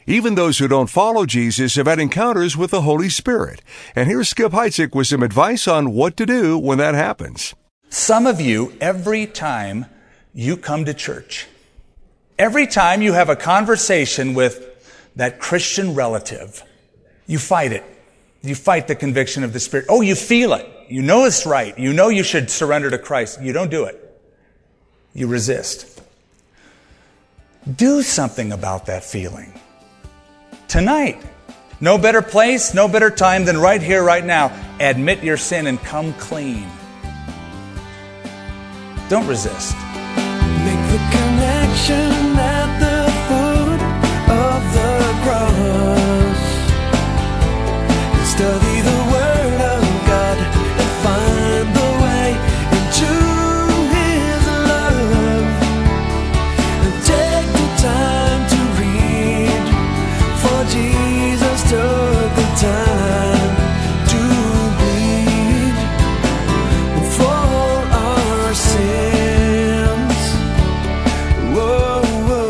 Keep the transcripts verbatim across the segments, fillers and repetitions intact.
Even those who don't follow Jesus have had encounters with the Holy Spirit. And here's Skip Heitzig with some advice on what to do when that happens. Some of you, every time you come to church, every time you have a conversation with that Christian relative, you fight it. You fight the conviction of the Spirit. Oh, you feel it. You know it's right. You know you should surrender to Christ. You don't do it. You resist. Do something about that feeling. Tonight. No better place, no better time than right here, right now. Admit your sin and come clean. Don't resist. Make the connection at the foot of the cross. Study the Word of God and find the way into His love. And take the time to read, for Jesus took the time to bleed for our sins. Whoa,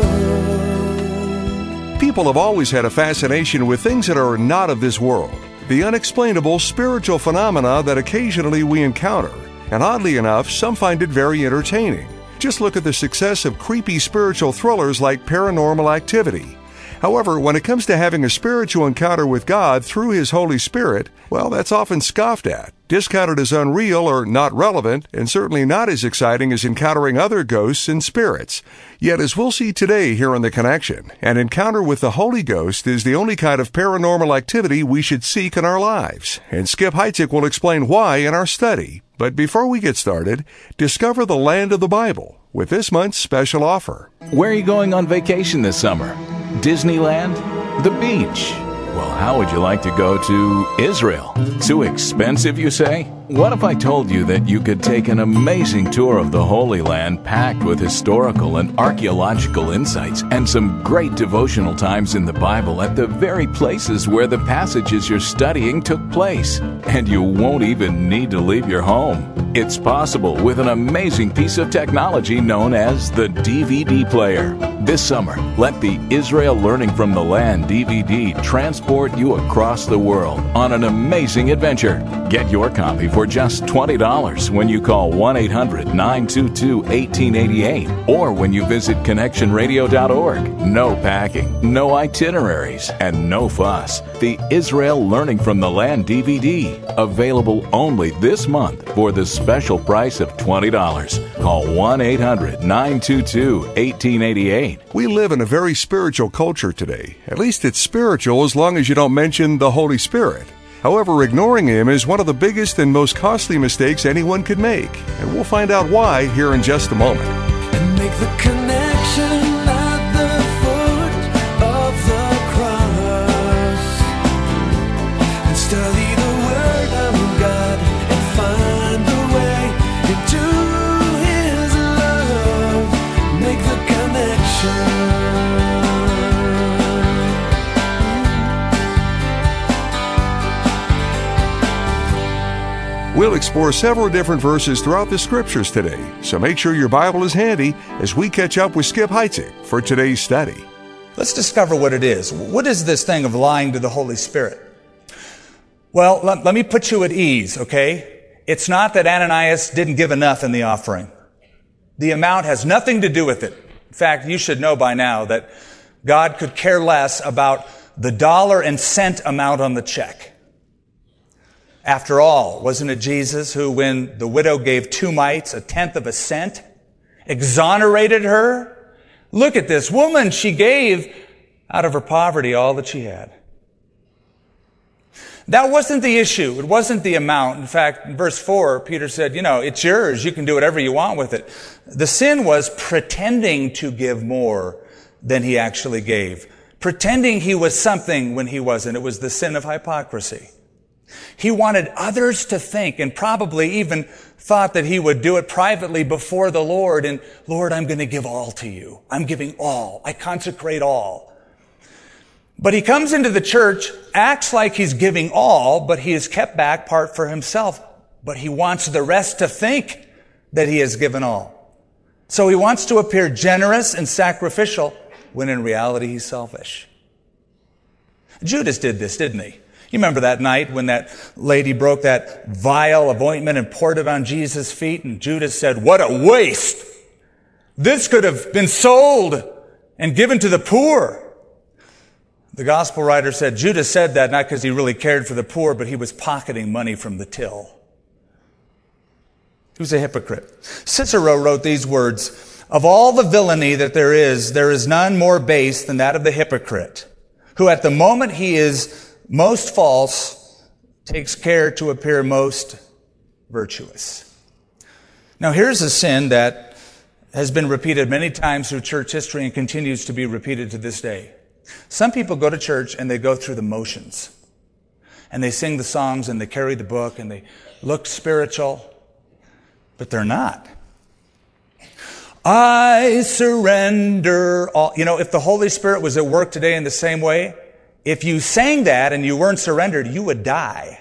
whoa. People have always had a fascination with things that are not of this world. The unexplainable spiritual phenomena that occasionally we encounter. And oddly enough, some find it very entertaining. Just look at the success of creepy spiritual thrillers like Paranormal Activity. However, when it comes to having a spiritual encounter with God through His Holy Spirit, well, that's often scoffed at, discounted as unreal or not relevant, and certainly not as exciting as encountering other ghosts and spirits. Yet, as we'll see today here on The Connection, an encounter with the Holy Ghost is the only kind of paranormal activity we should seek in our lives. And Skip Heitzig will explain why in our study. But before we get started, discover the land of the Bible with this month's special offer. Where are you going on vacation this summer? Disneyland? The beach? Well, how would you like to go to Israel? Too expensive, you say? What if I told you that you could take an amazing tour of the Holy Land packed with historical and archaeological insights and some great devotional times in the Bible at the very places where the passages you're studying took place? And you won't even need to leave your home. It's possible with an amazing piece of technology known as the D V D player. This summer, let the Israel Learning from the Land D V D transport you across the world on an amazing adventure. Get your copy for just twenty dollars when you call one eight hundred nine two two one eight eight eight or when you visit connection radio dot org. No packing, no itineraries, and no fuss. The Israel Learning from the Land D V D, available only this month for the special price of twenty dollars. Call one eight hundred nine two two one eight eight eight. We live in a very spiritual culture today. At least it's spiritual as long as you don't mention the Holy Spirit. However, ignoring Him is one of the biggest and most costly mistakes anyone could make. And we'll find out why here in just a moment. And make the connection at the foot of the cross. And study the Word of God and find the way into His love. Make the connection. We'll explore several different verses throughout the Scriptures today, so make sure your Bible is handy as we catch up with Skip Heitzig for today's study. Let's discover what it is. What is this thing of lying to the Holy Spirit? Well, let, let me put you at ease, okay? It's not that Ananias didn't give enough in the offering. The amount has nothing to do with it. In fact, you should know by now that God could care less about the dollar and cent amount on the check. After all, wasn't it Jesus who, when the widow gave two mites, a tenth of a cent, exonerated her? Look at this woman. She gave out of her poverty all that she had. That wasn't the issue. It wasn't the amount. In fact, in verse four, Peter said, you know, it's yours. You can do whatever you want with it. The sin was pretending to give more than he actually gave. Pretending he was something when he wasn't. It was the sin of hypocrisy. He wanted others to think, and probably even thought that he would do it privately before the Lord. And Lord, I'm going to give all to you. I'm giving all. I consecrate all. But he comes into the church, acts like he's giving all, but he has kept back part for himself. But he wants the rest to think that he has given all. So he wants to appear generous and sacrificial when in reality he's selfish. Judas did this, didn't he? You remember that night when that lady broke that vial of ointment and poured it on Jesus' feet, and Judas said, "What a waste! This could have been sold and given to the poor." The gospel writer said Judas said that not because he really cared for the poor, but he was pocketing money from the till. He was a hypocrite. Cicero wrote these words, "Of all the villainy that there is, there is none more base than that of the hypocrite, who at the moment he is most false, takes care to appear most virtuous." Now here's a sin that has been repeated many times through church history and continues to be repeated to this day. Some people go to church and they go through the motions. And they sing the songs and they carry the book and they look spiritual, but they're not. I surrender all. You know, if the Holy Spirit was at work today in the same way, if you sang that and you weren't surrendered, you would die.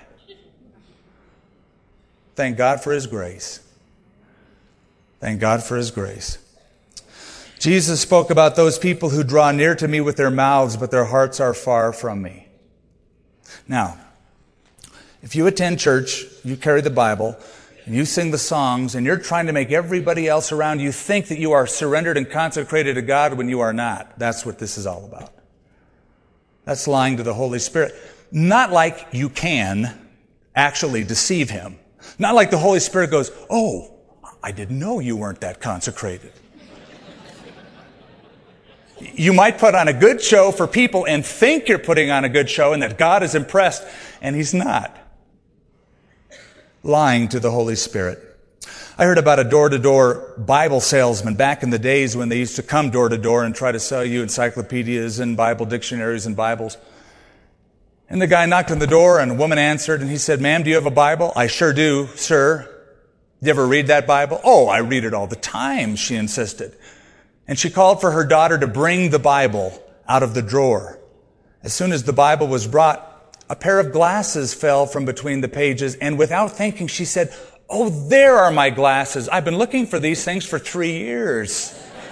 Thank God for His grace. Thank God for His grace. Jesus spoke about those people who draw near to me with their mouths, but their hearts are far from me. Now, if you attend church, you carry the Bible, and you sing the songs, and you're trying to make everybody else around you think that you are surrendered and consecrated to God when you are not, that's what this is all about. That's lying to the Holy Spirit. Not like you can actually deceive Him. Not like the Holy Spirit goes, "Oh, I didn't know you weren't that consecrated." You might put on a good show for people and think you're putting on a good show and that God is impressed, and He's not. Lying to the Holy Spirit. I heard about a door-to-door Bible salesman back in the days when they used to come door-to-door and try to sell you encyclopedias and Bible dictionaries and Bibles. And the guy knocked on the door and a woman answered and he said, "Ma'am, do you have a Bible?" "I sure do, sir." "You ever read that Bible?" "Oh, I read it all the time," she insisted. And she called for her daughter to bring the Bible out of the drawer. As soon as the Bible was brought, a pair of glasses fell from between the pages, and without thinking, she said, "Oh, there are my glasses. I've been looking for these things for three years."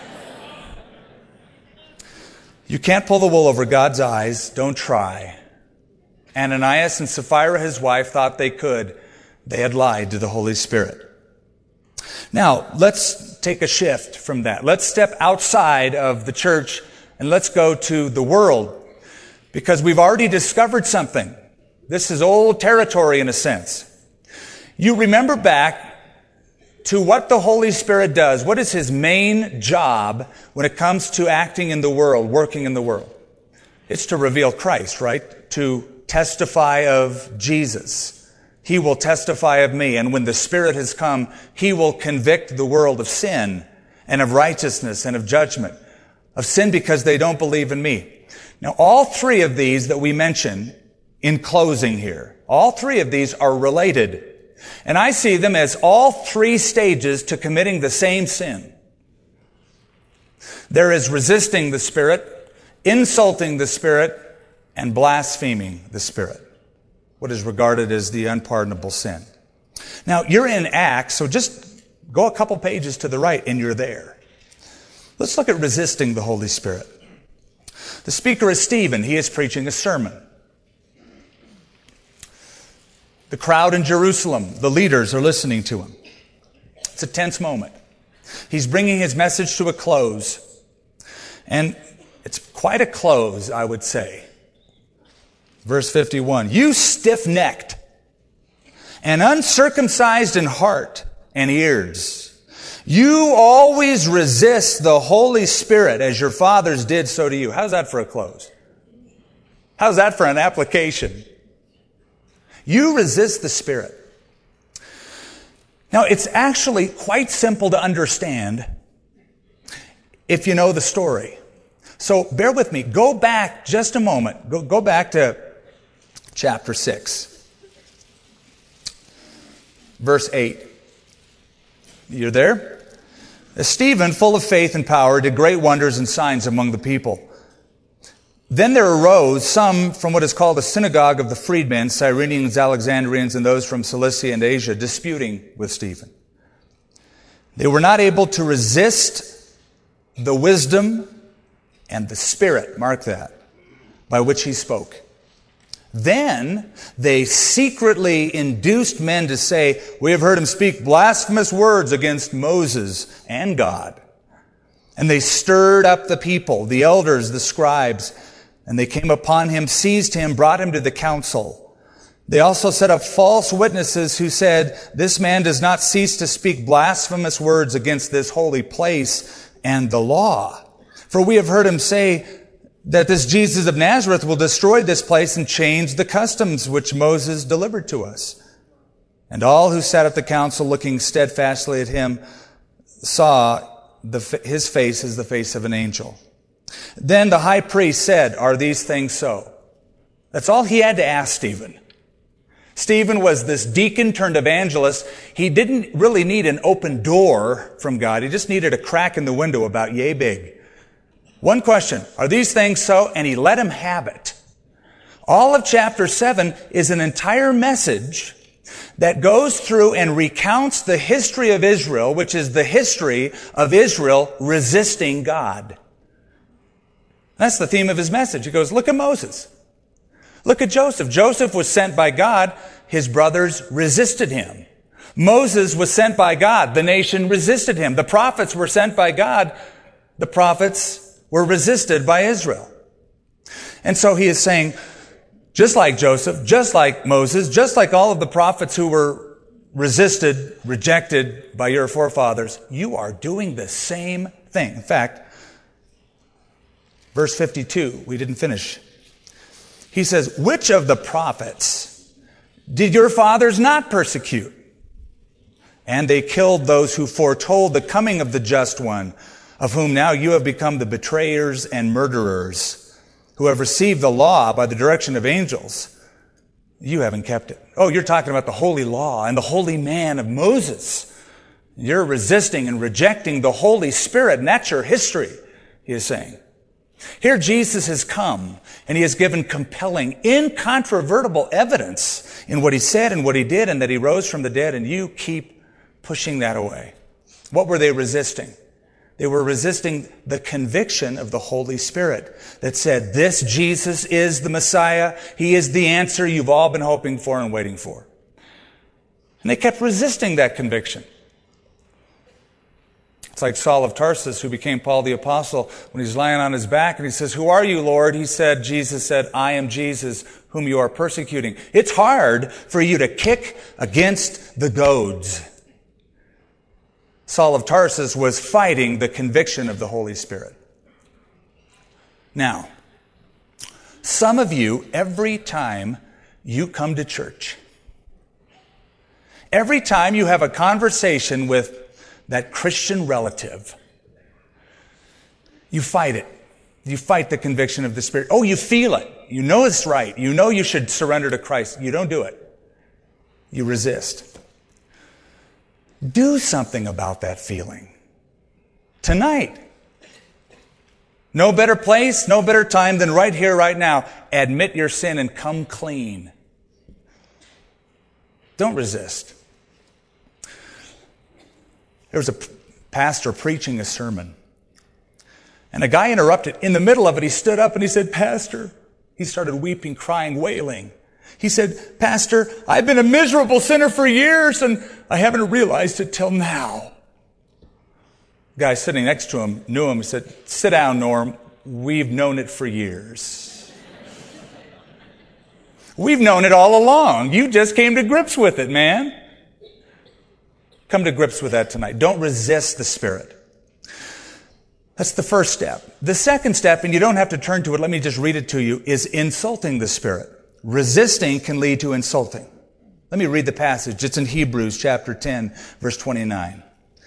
You can't pull the wool over God's eyes. Don't try. Ananias and Sapphira, his wife, thought they could. They had lied to the Holy Spirit. Now, let's take a shift from that. Let's step outside of the church and let's go to the world, because we've already discovered something. This is old territory in a sense. You remember back to what the Holy Spirit does. What is His main job when it comes to acting in the world, working in the world? It's to reveal Christ, right? To testify of Jesus. He will testify of me, and when the Spirit has come, He will convict the world of sin and of righteousness and of judgment. Of sin because they don't believe in me. Now, all three of these that we mention in closing here, all three of these are related. And I see them as all three stages to committing the same sin. There is resisting the Spirit, insulting the Spirit, and blaspheming the Spirit. What is regarded as the unpardonable sin. Now, you're in Acts, so just go a couple pages to the right and you're there. Let's look at resisting the Holy Spirit. The speaker is Stephen. He is preaching a sermon. The crowd in Jerusalem, the leaders are listening to him. It's a tense moment. He's bringing his message to a close. And it's quite a close, I would say. Verse fifty-one, "You stiff-necked and uncircumcised in heart and ears, you always resist the Holy Spirit as your fathers did, so do you." How's that for a close? How's that for an application? You resist the Spirit. Now, it's actually quite simple to understand if you know the story. So bear with me. Go back just a moment. Go, go back to chapter six. Verse eight. You're there? Stephen, full of faith and power, did great wonders and signs among the people. Then there arose some from what is called the synagogue of the freedmen, Cyrenians, Alexandrians, and those from Cilicia and Asia, disputing with Stephen. They were not able to resist the wisdom and the Spirit, mark that, by which he spoke. Then they secretly induced men to say, "We have heard him speak blasphemous words against Moses and God." And they stirred up the people, the elders, the scribes, and they came upon him, seized him, brought him to the council. They also set up false witnesses who said, "This man does not cease to speak blasphemous words against this holy place and the law. For we have heard him say that this Jesus of Nazareth will destroy this place and change the customs which Moses delivered to us." And all who sat at the council, looking steadfastly at him, saw the, his face as the face of an angel. Then the high priest said, "Are these things so?" That's all he had to ask Stephen. Stephen was this deacon turned evangelist. He didn't really need an open door from God. He just needed a crack in the window about yay big. One question, "Are these things so?" And he let him have it. All of chapter seven is an entire message that goes through and recounts the history of Israel, which is the history of Israel resisting God. That's the theme of his message. He goes, look at Moses. Look at Joseph. Joseph was sent by God. His brothers resisted him. Moses was sent by God. The nation resisted him. The prophets were sent by God. The prophets were resisted by Israel. And so he is saying, just like Joseph, just like Moses, just like all of the prophets who were resisted, rejected by your forefathers, you are doing the same thing. In fact, verse fifty-two, we didn't finish. He says, "Which of the prophets did your fathers not persecute? And they killed those who foretold the coming of the just one, of whom now you have become the betrayers and murderers, who have received the law by the direction of angels. You haven't kept it." Oh, you're talking about the holy law and the holy man of Moses. You're resisting and rejecting the Holy Spirit, and that's your history, he is saying. Here Jesus has come, and he has given compelling, incontrovertible evidence in what he said and what he did, and that he rose from the dead, and you keep pushing that away. What were they resisting? They were resisting the conviction of the Holy Spirit that said, this Jesus is the Messiah. He is the answer you've all been hoping for and waiting for. And they kept resisting that conviction. It's like Saul of Tarsus, who became Paul the Apostle, when he's lying on his back and he says, "Who are you, Lord?" He said, Jesus said, "I am Jesus, whom you are persecuting." It's hard for you to kick against the goads. Saul of Tarsus was fighting the conviction of the Holy Spirit. Now, some of you, every time you come to church, every time you have a conversation with that Christian relative, you fight it. You fight the conviction of the Spirit. Oh, you feel it. You know it's right. You know you should surrender to Christ. You don't do it. You resist. Do something about that feeling. Tonight. No better place, no better time than right here, right now. Admit your sin and come clean. Don't resist. There was a pastor preaching a sermon, and a guy interrupted. In the middle of it, he stood up and he said, "Pastor," he started weeping, crying, wailing. He said, "Pastor, I've been a miserable sinner for years, and I haven't realized it till now." The guy sitting next to him knew him. He said, "Sit down, Norm. We've known it for years." We've known it all along. You just came to grips with it, man. Come to grips with that tonight. Don't resist the Spirit. That's the first step. The second step, and you don't have to turn to it, let me just read it to you, is insulting the Spirit. Resisting can lead to insulting. Let me read the passage. It's in Hebrews chapter ten, verse twenty-nine.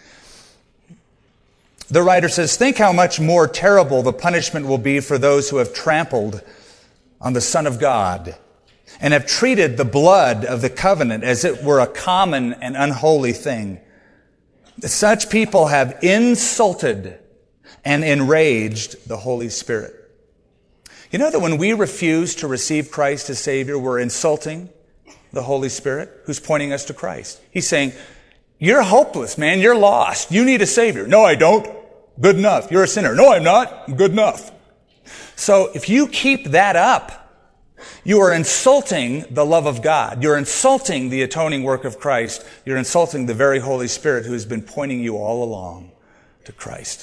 The writer says, "Think how much more terrible the punishment will be for those who have trampled on the Son of God and have treated the blood of the covenant as it were a common and unholy thing. Such people have insulted and enraged the Holy Spirit." You know that when we refuse to receive Christ as Savior, we're insulting the Holy Spirit who's pointing us to Christ. He's saying, "You're hopeless, man. You're lost. You need a Savior." "No, I don't." "Good enough. You're a sinner." "No, I'm not." "I'm good enough." So if you keep that up, You are insulting the love of God. You're insulting the atoning work of Christ. You're insulting the very Holy Spirit who has been pointing you all along to Christ.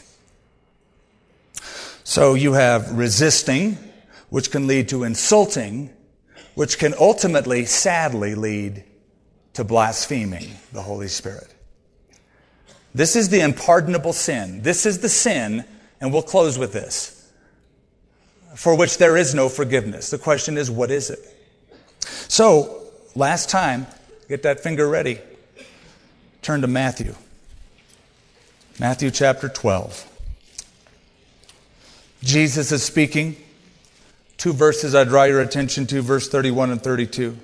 So you have resisting, which can lead to insulting, which can ultimately, sadly, lead to blaspheming the Holy Spirit. This is the unpardonable sin. This is the sin, and we'll close with this, for which there is no forgiveness. The question is, what is it? So, last time, get that finger ready. Turn to Matthew. Matthew chapter twelve. Jesus is speaking. Two verses I draw your attention to, verse thirty-one and thirty-two.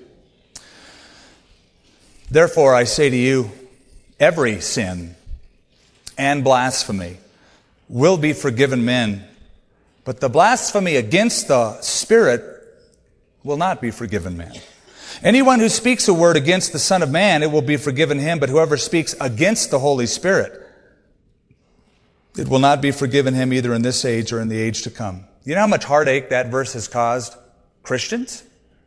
Therefore I say to you, every sin and blasphemy will be forgiven men, but the blasphemy against the Spirit will not be forgiven men. Anyone who speaks a word against the Son of Man, it will be forgiven him, but whoever speaks against the Holy Spirit, it will not be forgiven him either in this age or in the age to come. You know how much heartache that verse has caused Christians?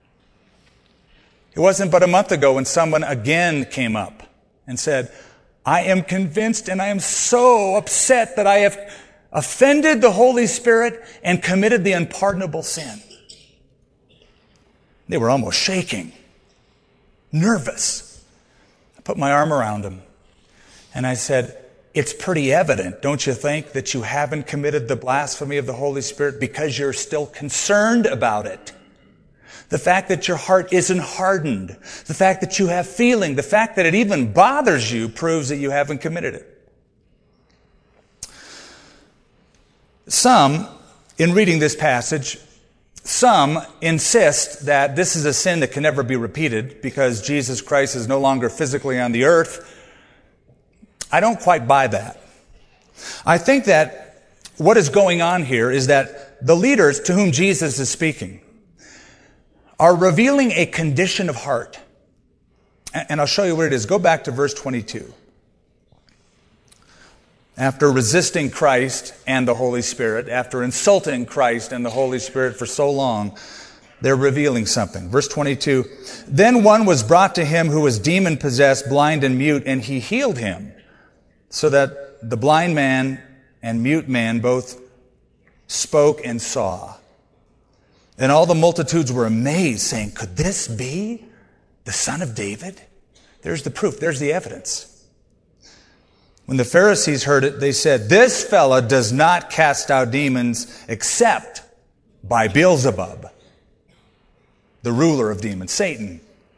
It wasn't but a month ago when someone again came up and said, I am convinced and I am so upset that I have offended the Holy Spirit and committed the unpardonable sin. They were almost shaking, nervous. I put my arm around them and I said, it's pretty evident, don't you think, that you haven't committed the blasphemy of the Holy Spirit because you're still concerned about it. The fact that your heart isn't hardened, the fact that you have feeling, the fact that it even bothers you proves that you haven't committed it. Some, in reading this passage, some insist that this is a sin that can never be repeated because Jesus Christ is no longer physically on the earth. I don't quite buy that. I think that what is going on here is that the leaders to whom Jesus is speaking are revealing a condition of heart. And I'll show you what it is. Go back to verse twenty-two. After resisting Christ and the Holy Spirit, after insulting Christ and the Holy Spirit for so long, they're revealing something. Verse twenty-two, then one was brought to him who was demon-possessed, blind and mute, and he healed him, so that the blind man and mute man both spoke and saw. And all the multitudes were amazed, saying, could this be the Son of David? There's the proof. There's the evidence. When the Pharisees heard it, they said, this fella does not cast out demons except by Beelzebub, the ruler of demons, Satan.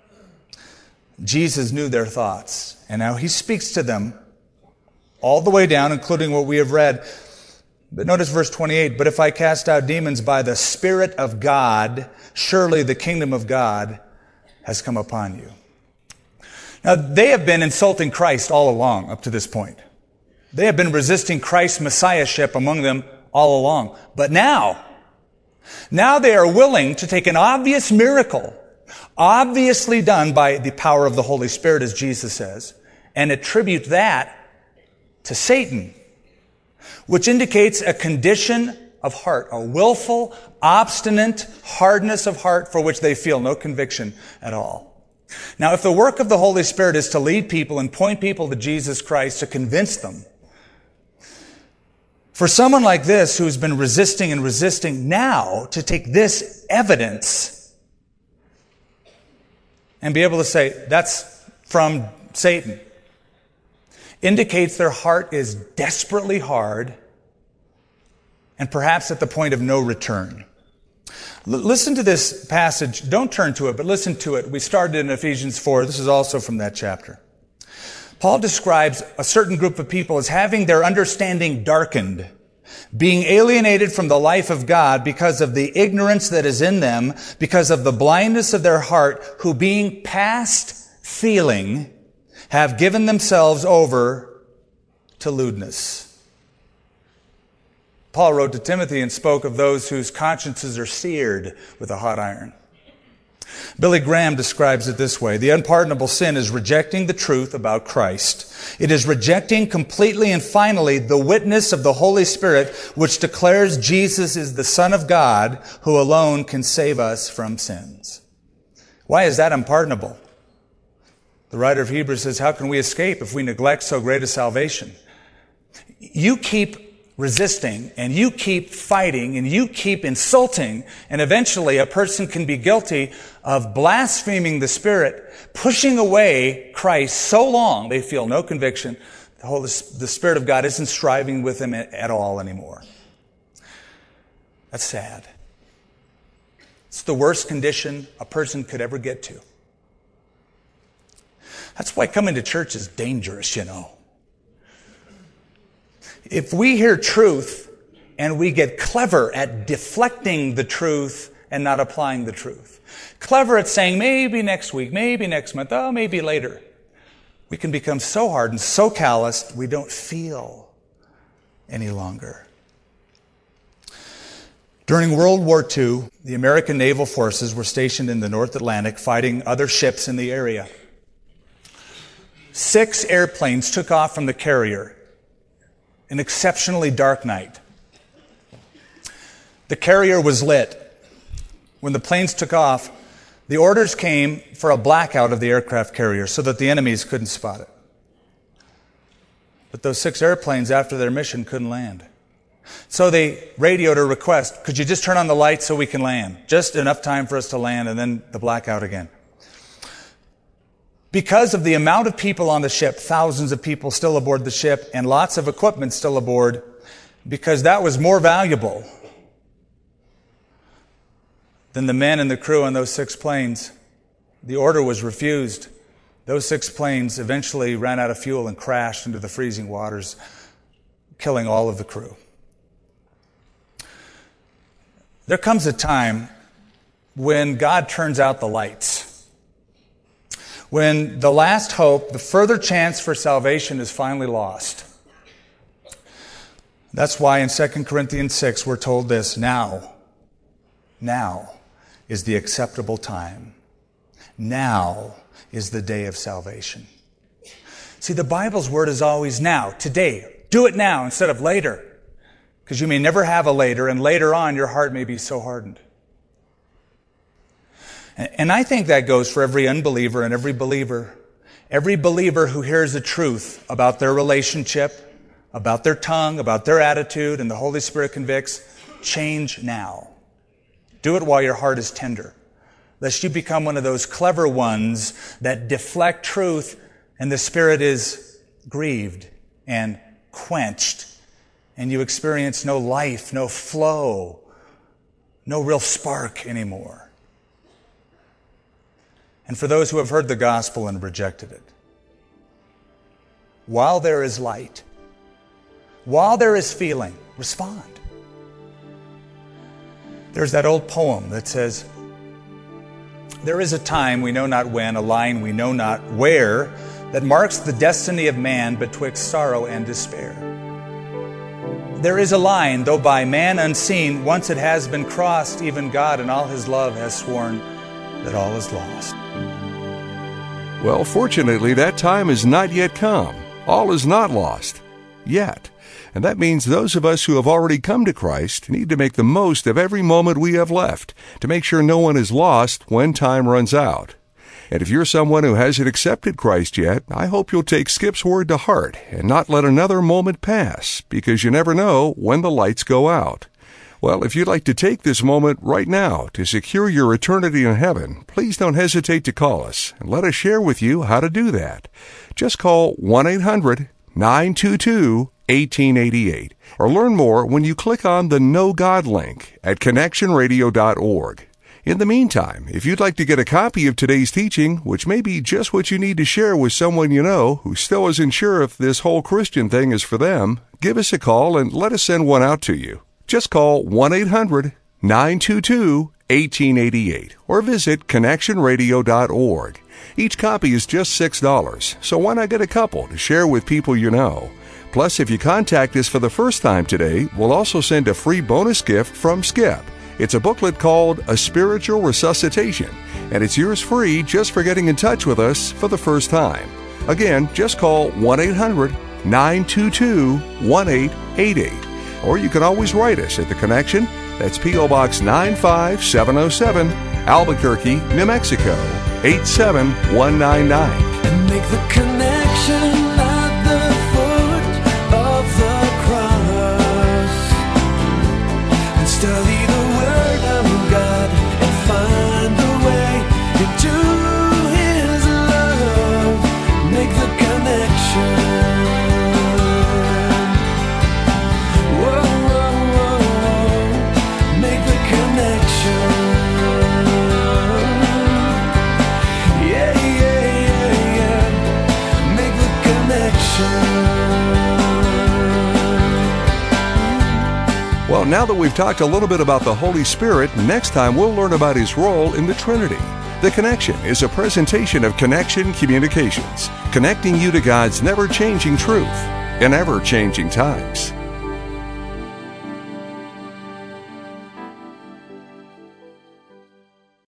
Jesus knew their thoughts, and now he speaks to them all the way down, including what we have read. But notice verse twenty-eight, but if I cast out demons by the Spirit of God, surely the kingdom of God has come upon you. Now, they have been insulting Christ all along up to this point. They have been resisting Christ's messiahship among them all along. But now, now they are willing to take an obvious miracle, obviously done by the power of the Holy Spirit, as Jesus says, and attribute that to Satan, which indicates a condition of heart, a willful, obstinate hardness of heart for which they feel no conviction at all. Now, if the work of the Holy Spirit is to lead people and point people to Jesus Christ, to convince them, for someone like this who's been resisting and resisting now to take this evidence and be able to say, that's from Satan, indicates their heart is desperately hard and perhaps at the point of no return. L- listen to this passage. Don't turn to it, but listen to it. We started in Ephesians four. This is also from that chapter. Paul describes a certain group of people as having their understanding darkened, being alienated from the life of God because of the ignorance that is in them, because of the blindness of their heart, who being past feeling have given themselves over to lewdness. Paul wrote to Timothy and spoke of those whose consciences are seared with a hot iron. Billy Graham describes it this way: the unpardonable sin is rejecting the truth about Christ. It is rejecting completely and finally the witness of the Holy Spirit, which declares Jesus is the Son of God, who alone can save us from sins. Why is that unpardonable? The writer of Hebrews says, how can we escape if we neglect so great a salvation? You keep resisting, and you keep fighting, and you keep insulting, and eventually a person can be guilty of blaspheming the Spirit, pushing away Christ so long they feel no conviction. The Holy, the Spirit of God isn't striving with them at all anymore. That's sad. It's the worst condition a person could ever get to. That's why coming to church is dangerous, you know. If we hear truth and we get clever at deflecting the truth and not applying the truth, clever at saying maybe next week, maybe next month, oh, maybe later, we can become so hardened, so calloused, we don't feel any longer. During World War Two, the American naval forces were stationed in the North Atlantic fighting other ships in the area. Six airplanes took off from the carrier. An exceptionally dark night. The carrier was lit. When the planes took off, the orders came for a blackout of the aircraft carrier so that the enemies couldn't spot it. But those six airplanes, after their mission, couldn't land. So they radioed a request, could you just turn on the lights so we can land? Just enough time for us to land, and then the blackout again. Because of the amount of people on the ship, thousands of people still aboard the ship, and lots of equipment still aboard, because that was more valuable than the men and the crew on those six planes, the order was refused. Those six planes eventually ran out of fuel and crashed into the freezing waters, killing all of the crew. There comes a time when God turns out the lights. When the last hope, the further chance for salvation is finally lost. That's why in Second Corinthians six we're told this, now, now is the acceptable time. Now is the day of salvation. See, the Bible's word is always now, today. Do it now instead of later. Because you may never have a later, and later on your heart may be so hardened. And I think that goes for every unbeliever and every believer. Every believer who hears the truth about their relationship, about their tongue, about their attitude, and the Holy Spirit convicts, change now. Do it while your heart is tender, lest you become one of those clever ones that deflect truth and the Spirit is grieved and quenched, and you experience no life, no flow, no real spark anymore. And for those who have heard the gospel and rejected it, while there is light, while there is feeling, respond. There's that old poem that says, there is a time we know not when, a line we know not where, that marks the destiny of man betwixt sorrow and despair. There is a line, though by man unseen, once it has been crossed, even God in all his love has sworn that all is lost. Well, fortunately, that time has not yet come. All is not lost. Yet. And that means those of us who have already come to Christ need to make the most of every moment we have left to make sure no one is lost when time runs out. And if you're someone who hasn't accepted Christ yet, I hope you'll take Skip's word to heart and not let another moment pass, because you never know when the lights go out. Well, if you'd like to take this moment right now to secure your eternity in heaven, please don't hesitate to call us and let us share with you how to do that. Just call one eight hundred nine two two one eight eight eight or learn more when you click on the Know God link at connection radio dot org. In the meantime, if you'd like to get a copy of today's teaching, which may be just what you need to share with someone you know who still isn't sure if this whole Christian thing is for them, give us a call and let us send one out to you. Just call one eight hundred nine two two one eight eight eight or visit connection radio dot org. Each copy is just six dollars, so why not get a couple to share with people you know? Plus, if you contact us for the first time today, we'll also send a free bonus gift from Skip. It's a booklet called A Spiritual Resuscitation, and it's yours free just for getting in touch with us for the first time. Again, just call one eight hundred nine two two one eight eight eight. Or you can always write us at The Connection. That's P O Box nine five seven oh seven, Albuquerque, New Mexico, eight seven one nine nine. And make the connection at the foot of the cross. And study the Word of God and find the way into His love. Make the connection. Well, now that we've talked a little bit about the Holy Spirit, next time we'll learn about His role in the Trinity. The Connection is a presentation of Connection Communications, connecting you to God's never-changing truth in ever-changing times.